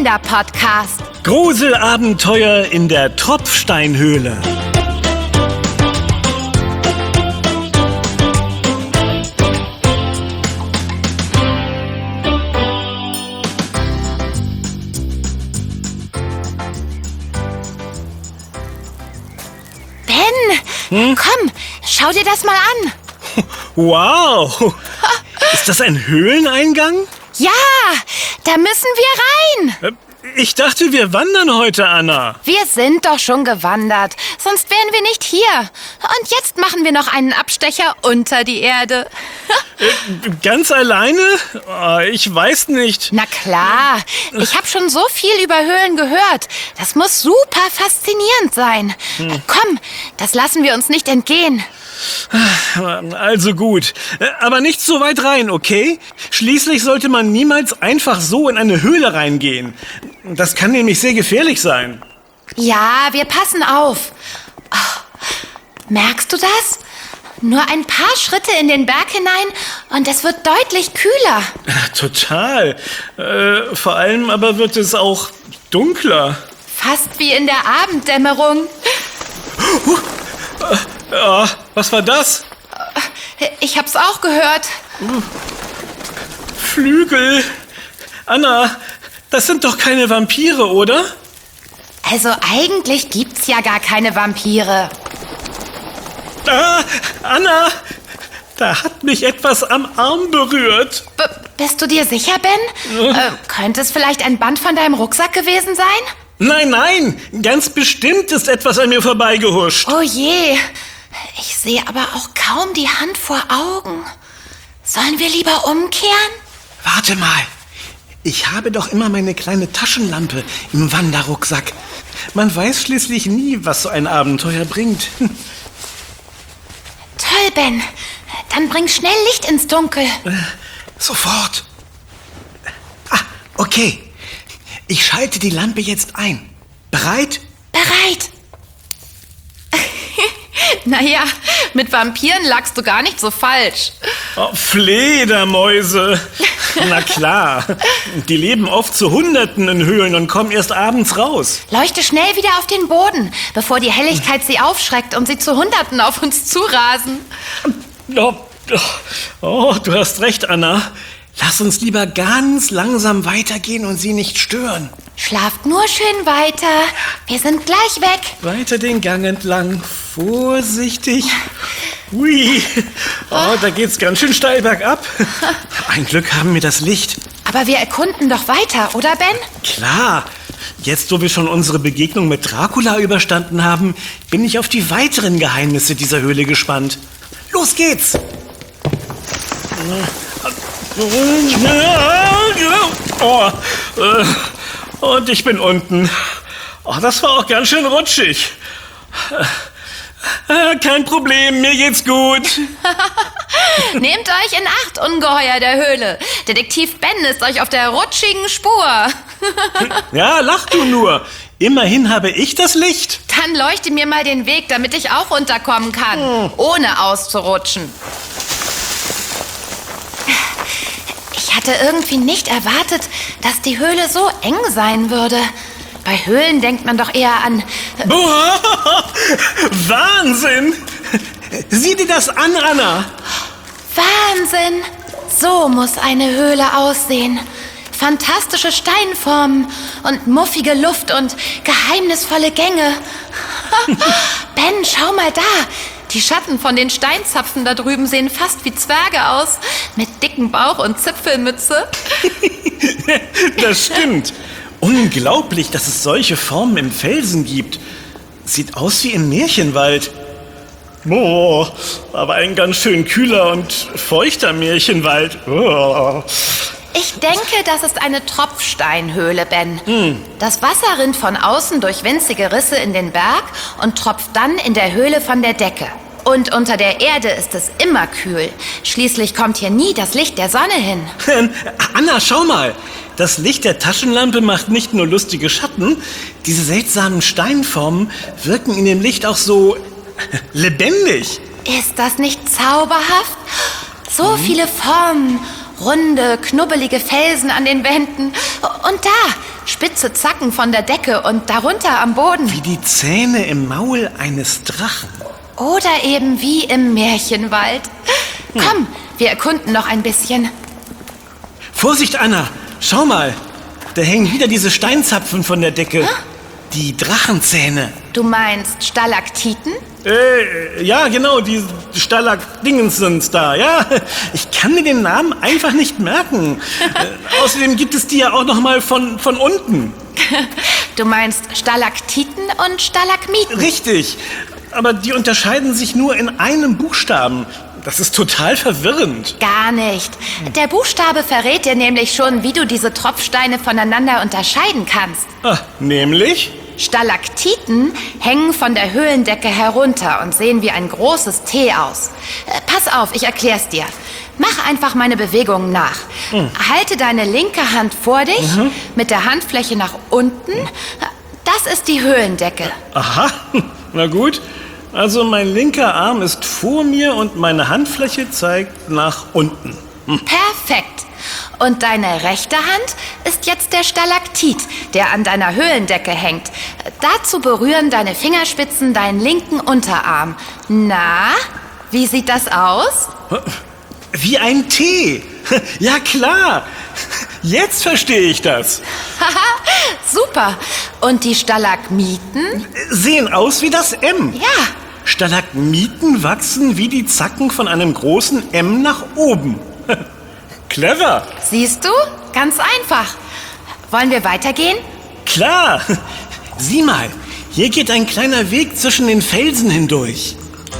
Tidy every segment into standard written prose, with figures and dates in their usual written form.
Kinderpodcast. Gruselabenteuer in der Tropfsteinhöhle. Ben, komm, schau dir das mal an. Wow! Ist das ein Höhleneingang? Ja, da müssen wir rein. Ich dachte, wir wandern heute, Anna. Wir sind doch schon gewandert, sonst wären wir nicht hier. Und jetzt machen wir noch einen Abstecher unter die Erde. Ganz alleine? Ich weiß nicht. Na klar, ich habe schon so viel über Höhlen gehört. Das muss super faszinierend sein. Komm, das lassen wir uns nicht entgehen. Also gut, aber nicht so weit rein, okay? Schließlich sollte man niemals einfach so in eine Höhle reingehen. Das kann nämlich sehr gefährlich sein. Ja, wir passen auf. Oh, merkst du das? Nur ein paar Schritte in den Berg hinein und es wird deutlich kühler. Total. Vor allem aber wird es auch dunkler. Fast wie in der Abenddämmerung. Was war das? Ich hab's auch gehört. Flügel. Anna, das sind doch keine Vampire, oder? Also eigentlich gibt's ja gar keine Vampire. Anna, da hat mich etwas am Arm berührt. Bist du dir sicher, Ben? Könnte es vielleicht ein Band von deinem Rucksack gewesen sein? Nein, ganz bestimmt ist etwas an mir vorbeigehuscht. Oh je, ich sehe aber auch kaum die Hand vor Augen. Sollen wir lieber umkehren? Warte mal, ich habe doch immer meine kleine Taschenlampe im Wanderrucksack. Man weiß schließlich nie, was so ein Abenteuer bringt. Toll, Ben. Dann bring schnell Licht ins Dunkel. Sofort. Okay. Ich schalte die Lampe jetzt ein. Bereit? Bereit. Naja, mit Vampiren lagst du gar nicht so falsch. Oh, Fledermäuse. Na klar. Die leben oft zu Hunderten in Höhlen und kommen erst abends raus. Leuchte schnell wieder auf den Boden, bevor die Helligkeit sie aufschreckt und sie zu Hunderten auf uns zurasen. Oh, du hast recht, Anna. Lass uns lieber ganz langsam weitergehen und sie nicht stören. Schlaft nur schön weiter. Wir sind gleich weg. Weiter den Gang entlang. Vorsichtig. Hui. Oh, da geht's ganz schön steil bergab. Ein Glück haben wir das Licht. Aber wir erkunden doch weiter, oder Ben? Klar. Jetzt, wo wir schon unsere Begegnung mit Dracula überstanden haben, bin ich auf die weiteren Geheimnisse dieser Höhle gespannt. Los geht's. Und ich bin unten. Oh, das war auch ganz schön rutschig. Kein Problem, mir geht's gut. Nehmt euch in Acht, Ungeheuer der Höhle. Detektiv Ben ist euch auf der rutschigen Spur. Ja, lach du nur. Immerhin habe ich das Licht. Dann leuchte mir mal den Weg, damit ich auch runterkommen kann, ohne auszurutschen. Ich hatte irgendwie nicht erwartet, dass die Höhle so eng sein würde. Bei Höhlen denkt man doch eher an... Boah, Wahnsinn! Sieh dir das an, Anna! Wahnsinn! So muss eine Höhle aussehen. Fantastische Steinformen und muffige Luft und geheimnisvolle Gänge. Ben, schau mal da! Die Schatten von den Steinzapfen da drüben sehen fast wie Zwerge aus, mit dicken Bauch und Zipfelmütze. Das stimmt. Unglaublich, dass es solche Formen im Felsen gibt. Sieht aus wie im Märchenwald. Boah, aber ein ganz schön kühler und feuchter Märchenwald. Oh. Ich denke, das ist eine Tropfsteinhöhle, Ben. Das Wasser rinnt von außen durch winzige Risse in den Berg und tropft dann in der Höhle von der Decke. Und unter der Erde ist es immer kühl. Schließlich kommt hier nie das Licht der Sonne hin. Anna, schau mal. Das Licht der Taschenlampe macht nicht nur lustige Schatten. Diese seltsamen Steinformen wirken in dem Licht auch so lebendig. Ist das nicht zauberhaft? So viele Formen. Runde, knubbelige Felsen an den Wänden. Und da, spitze Zacken von der Decke und darunter am Boden. Wie die Zähne im Maul eines Drachen. Oder eben wie im Märchenwald. Komm, wir erkunden noch ein bisschen. Vorsicht, Anna! Schau mal! Da hängen wieder diese Steinzapfen von der Decke. Die Drachenzähne. Du meinst Stalaktiten? Ja, genau, die Stalagdingens sind da, ja. Ich kann mir den Namen einfach nicht merken. Außerdem gibt es die ja auch noch mal von unten. Du meinst Stalaktiten und Stalagmiten? Richtig, aber die unterscheiden sich nur in einem Buchstaben. Das ist total verwirrend. Gar nicht. Der Buchstabe verrät dir nämlich schon, wie du diese Tropfsteine voneinander unterscheiden kannst. Nämlich? Stalaktiten hängen von der Höhlendecke herunter und sehen wie ein großes T aus. Pass auf, ich erklär's dir. Mach einfach meine Bewegungen nach. Halte deine linke Hand vor dich, mit der Handfläche nach unten. Das ist die Höhlendecke. Aha, na gut. Also mein linker Arm ist vor mir und meine Handfläche zeigt nach unten. Perfekt. Und deine rechte Hand ist jetzt der Stalaktit, der an deiner Höhlendecke hängt. Dazu berühren deine Fingerspitzen deinen linken Unterarm. Na, wie sieht das aus? Wie ein T. Ja klar. Jetzt verstehe ich das. Haha, super. Und die Stalagmiten? Sehen aus wie das M. Ja. Stalagmiten wachsen wie die Zacken von einem großen M nach oben. Clever. Siehst du? Ganz einfach. Wollen wir weitergehen? Klar. Sieh mal, hier geht ein kleiner Weg zwischen den Felsen hindurch.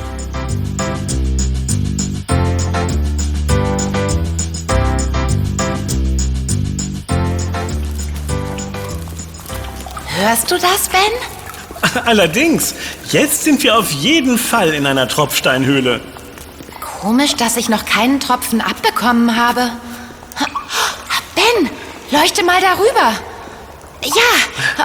Hörst du das, Ben? Allerdings, jetzt sind wir auf jeden Fall in einer Tropfsteinhöhle. Komisch, dass ich noch keinen Tropfen abbekommen habe. Ben, leuchte mal darüber. Ja.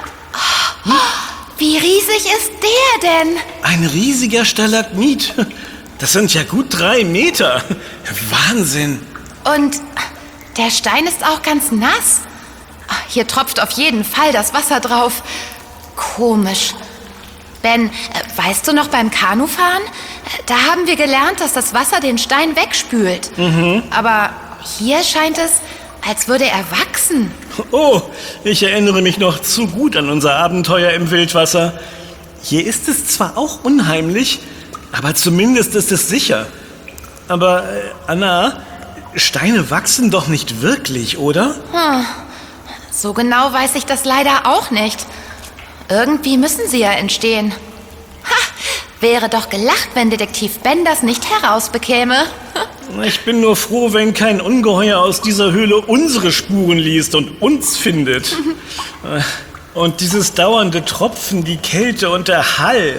Wie riesig ist der denn? Ein riesiger Stalagmit. Das sind ja gut 3 Meter. Wahnsinn. Und der Stein ist auch ganz nass. Hier tropft auf jeden Fall das Wasser drauf. Komisch. Ben, weißt du noch beim Kanufahren? Da haben wir gelernt, dass das Wasser den Stein wegspült. Aber hier scheint es, als würde er wachsen. Oh, ich erinnere mich noch zu gut an unser Abenteuer im Wildwasser. Hier ist es zwar auch unheimlich, aber zumindest ist es sicher. Aber, Anna, Steine wachsen doch nicht wirklich, oder? So genau weiß ich das leider auch nicht. Irgendwie müssen sie ja entstehen. Wäre doch gelacht, wenn Detektiv Ben das nicht herausbekäme. Ich bin nur froh, wenn kein Ungeheuer aus dieser Höhle unsere Spuren liest und uns findet. Und dieses dauernde Tropfen, die Kälte und der Hall.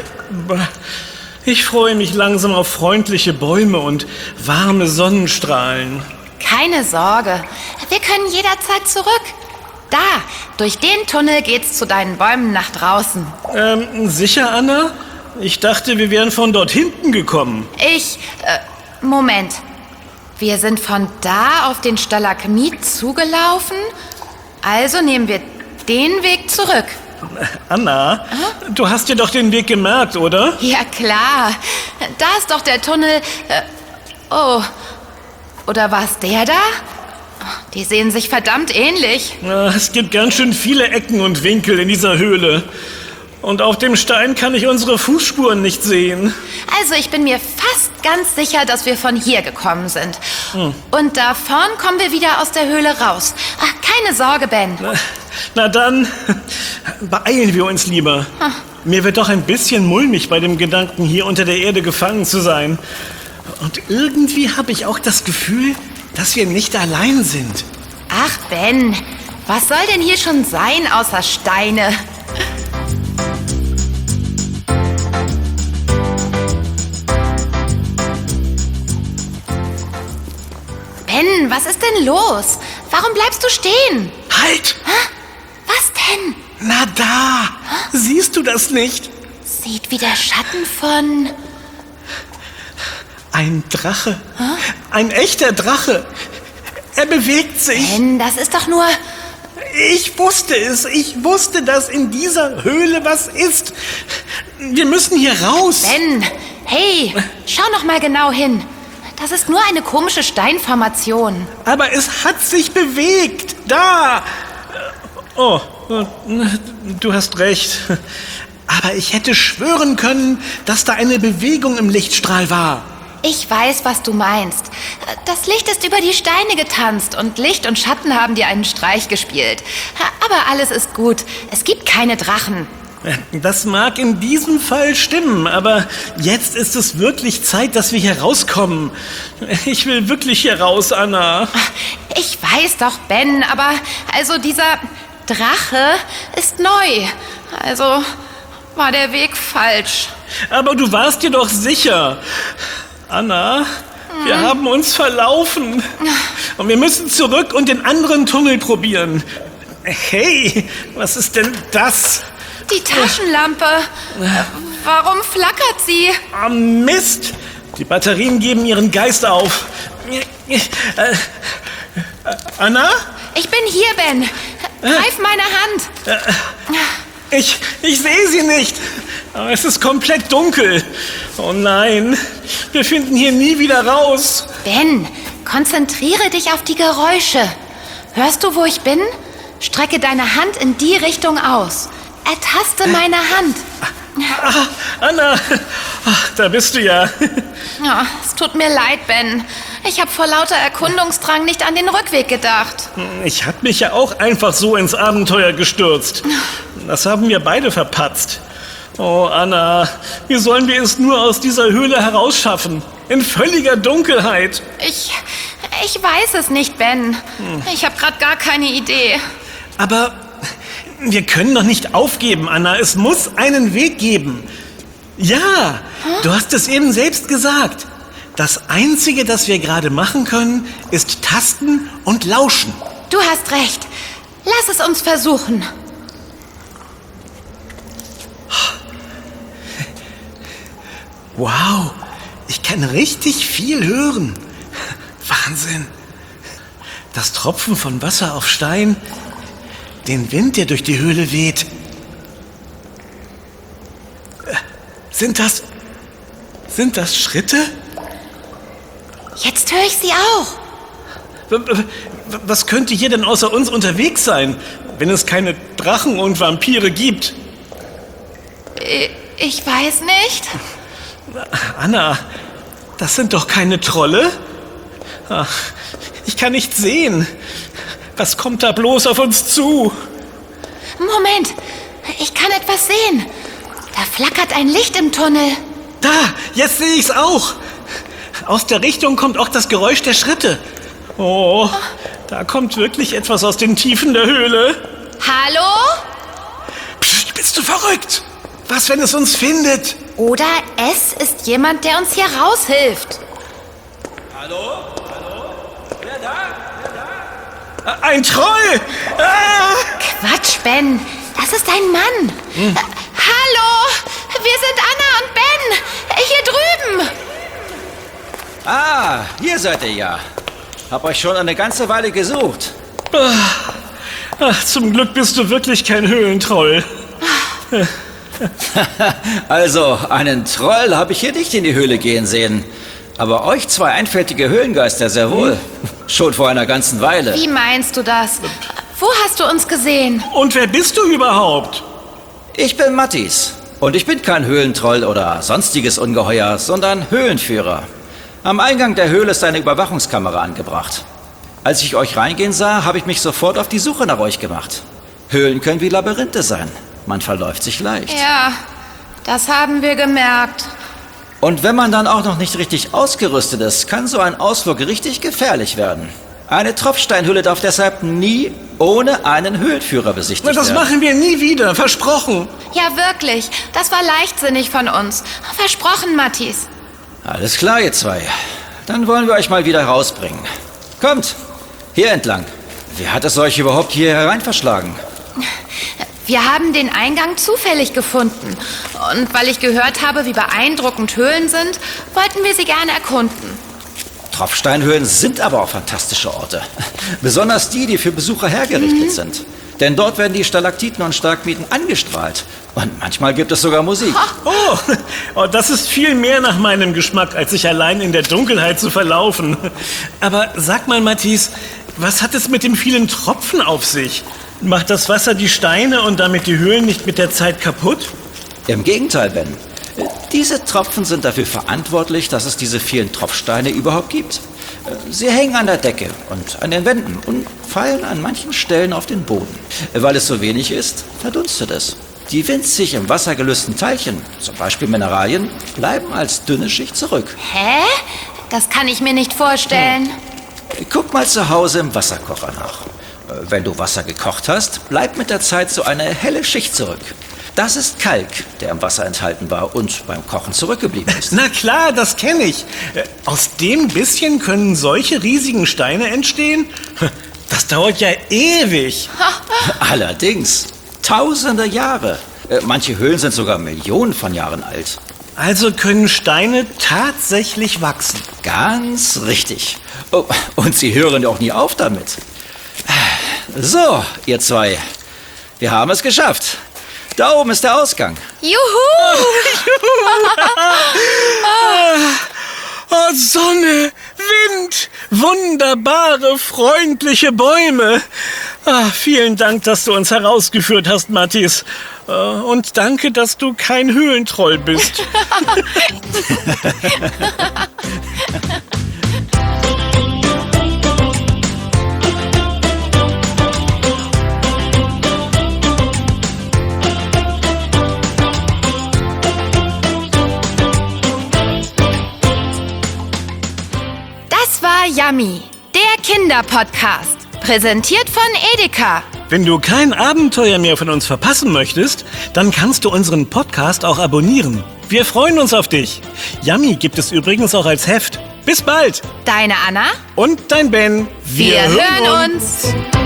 Ich freue mich langsam auf freundliche Bäume und warme Sonnenstrahlen. Keine Sorge, wir können jederzeit zurück. Da, durch den Tunnel geht's zu deinen Bäumen nach draußen. Sicher, Anna? Ich dachte, wir wären von dort hinten gekommen. Moment. Wir sind von da auf den Stalagmit zugelaufen, also nehmen wir den Weg zurück. Anna, du hast dir doch den Weg gemerkt, oder? Ja, klar. Da ist doch der Tunnel. Oh, oder war es der da? Die sehen sich verdammt ähnlich. Es gibt ganz schön viele Ecken und Winkel in dieser Höhle. Und auf dem Stein kann ich unsere Fußspuren nicht sehen. Also ich bin mir fast ganz sicher, dass wir von hier gekommen sind. Und da vorn kommen wir wieder aus der Höhle raus. Ach, keine Sorge, Ben. Na dann, beeilen wir uns lieber. Mir wird doch ein bisschen mulmig bei dem Gedanken, hier unter der Erde gefangen zu sein. Und irgendwie habe ich auch das Gefühl, dass wir nicht allein sind. Ach, Ben, was soll denn hier schon sein außer Steine? Ben, was ist denn los? Warum bleibst du stehen? Halt! Was denn? Na da! Siehst du das nicht? Sieht wie der Schatten von... Ein Drache. Ein echter Drache. Er bewegt sich. Ben, das ist doch nur... Ich wusste es. Ich wusste, dass in dieser Höhle was ist. Wir müssen hier raus. Ben, hey, schau noch mal genau hin. Das ist nur eine komische Steinformation. Aber es hat sich bewegt. Da. Oh, du hast recht. Aber ich hätte schwören können, dass da eine Bewegung im Lichtstrahl war. Ich weiß, was du meinst. Das Licht ist über die Steine getanzt und Licht und Schatten haben dir einen Streich gespielt. Aber alles ist gut. Es gibt keine Drachen. Das mag in diesem Fall stimmen, aber jetzt ist es wirklich Zeit, dass wir hier rauskommen. Ich will wirklich hier raus, Anna. Ich weiß doch, Ben, aber also dieser Drache ist neu. Also war der Weg falsch. Aber du warst dir doch sicher. Anna, wir haben uns verlaufen. Und wir müssen zurück und den anderen Tunnel probieren. Hey, was ist denn das? Die Taschenlampe. Warum flackert sie? Oh, Mist! Die Batterien geben ihren Geist auf. Anna? Ich bin hier, Ben. Greif meine Hand. Ich sehe sie nicht. Aber es ist komplett dunkel. Oh nein, wir finden hier nie wieder raus. Ben, konzentriere dich auf die Geräusche. Hörst du, wo ich bin? Strecke deine Hand in die Richtung aus. Ertaste meine Hand. Anna, da bist du ja. Ja, es tut mir leid, Ben. Ich habe vor lauter Erkundungsdrang nicht an den Rückweg gedacht. Ich hab mich ja auch einfach so ins Abenteuer gestürzt. Das haben wir beide verpatzt. Oh, Anna, wie sollen wir es nur aus dieser Höhle herausschaffen? In völliger Dunkelheit. Ich weiß es nicht, Ben. Ich habe gerade gar keine Idee. Aber wir können doch nicht aufgeben, Anna. Es muss einen Weg geben. Ja, du hast es eben selbst gesagt. Das Einzige, das wir gerade machen können, ist tasten und lauschen. Du hast recht. Lass es uns versuchen. Wow, ich kann richtig viel hören. Wahnsinn. Das Tropfen von Wasser auf Stein, den Wind, der durch die Höhle weht. Sind das Schritte? Jetzt höre ich sie auch. Was könnte hier denn außer uns unterwegs sein, wenn es keine Drachen und Vampire gibt? Ich weiß nicht. Anna, das sind doch keine Trolle? Ach, ich kann nicht sehen. Was kommt da bloß auf uns zu? Moment, ich kann etwas sehen. Da flackert ein Licht im Tunnel. Da, jetzt sehe ich's auch. Aus der Richtung kommt auch das Geräusch der Schritte. Oh, da kommt wirklich etwas aus den Tiefen der Höhle. Hallo? Psst, bist du verrückt? Was, wenn es uns findet? Oder es ist jemand, der uns hier raushilft. Hallo? Wer da? Ein Troll! Ah! Quatsch, Ben. Das ist ein Mann. Hallo? Wir sind Anna und Ben. Hier drüben. Ah, hier seid ihr ja. Hab euch schon eine ganze Weile gesucht. Ach, zum Glück bist du wirklich kein Höhlentroll. Also, einen Troll habe ich hier nicht in die Höhle gehen sehen. Aber euch zwei einfältige Höhlengeister sehr wohl. Schon vor einer ganzen Weile. Wie meinst du das? Wo hast du uns gesehen? Und wer bist du überhaupt? Ich bin Mattis. Und ich bin kein Höhlentroll oder sonstiges Ungeheuer, sondern Höhlenführer. Am Eingang der Höhle ist eine Überwachungskamera angebracht. Als ich euch reingehen sah, habe ich mich sofort auf die Suche nach euch gemacht. Höhlen können wie Labyrinthe sein. Man verläuft sich leicht. Ja, das haben wir gemerkt. Und wenn man dann auch noch nicht richtig ausgerüstet ist, kann so ein Ausflug richtig gefährlich werden. Eine Tropfsteinhöhle darf deshalb nie ohne einen Höhlenführer besichtigt Das werden. machen wir nie wieder, versprochen. Ja, wirklich. Das war leichtsinnig von uns. Versprochen, Mattis. Alles klar, ihr zwei. Dann wollen wir euch mal wieder rausbringen. Kommt, hier entlang. Wer hat es euch überhaupt hier herein verschlagen? Wir haben den Eingang zufällig gefunden. Und weil ich gehört habe, wie beeindruckend Höhlen sind, wollten wir sie gerne erkunden. Tropfsteinhöhlen sind aber auch fantastische Orte. Besonders die, die für Besucher hergerichtet sind. Denn dort werden die Stalaktiten und Stalagmiten angestrahlt. Und manchmal gibt es sogar Musik. Oh, das ist viel mehr nach meinem Geschmack, als sich allein in der Dunkelheit zu verlaufen. Aber sag mal, Mattis, was hat es mit dem vielen Tropfen auf sich? Macht das Wasser die Steine und damit die Höhlen nicht mit der Zeit kaputt? Im Gegenteil, Ben. Diese Tropfen sind dafür verantwortlich, dass es diese vielen Tropfsteine überhaupt gibt. Sie hängen an der Decke und an den Wänden und fallen an manchen Stellen auf den Boden. Weil es so wenig ist, verdunstet es. Die winzig im Wasser gelösten Teilchen, zum Beispiel Mineralien, bleiben als dünne Schicht zurück. Hä? Das kann ich mir nicht vorstellen. Guck mal zu Hause im Wasserkocher nach. Wenn du Wasser gekocht hast, bleibt mit der Zeit so eine helle Schicht zurück. Das ist Kalk, der im Wasser enthalten war und beim Kochen zurückgeblieben ist. Na klar, das kenne ich. Aus dem bisschen können solche riesigen Steine entstehen? Das dauert ja ewig. Allerdings, tausende Jahre. Manche Höhlen sind sogar Millionen von Jahren alt. Also können Steine tatsächlich wachsen. Ganz richtig. Oh, und sie hören auch nie auf damit. So, ihr zwei, wir haben es geschafft. Da oben ist der Ausgang. Juhu! Oh, Sonne, Wind, wunderbare, freundliche Bäume. Vielen Dank, dass du uns herausgeführt hast, Mattis. Und danke, dass du kein Höhlentroll bist. Das war Yummy, der Kinderpodcast. Präsentiert von Edeka. Wenn du kein Abenteuer mehr von uns verpassen möchtest, dann kannst du unseren Podcast auch abonnieren. Wir freuen uns auf dich. Yummy gibt es übrigens auch als Heft. Bis bald. Deine Anna. Und dein Ben. Wir hören uns.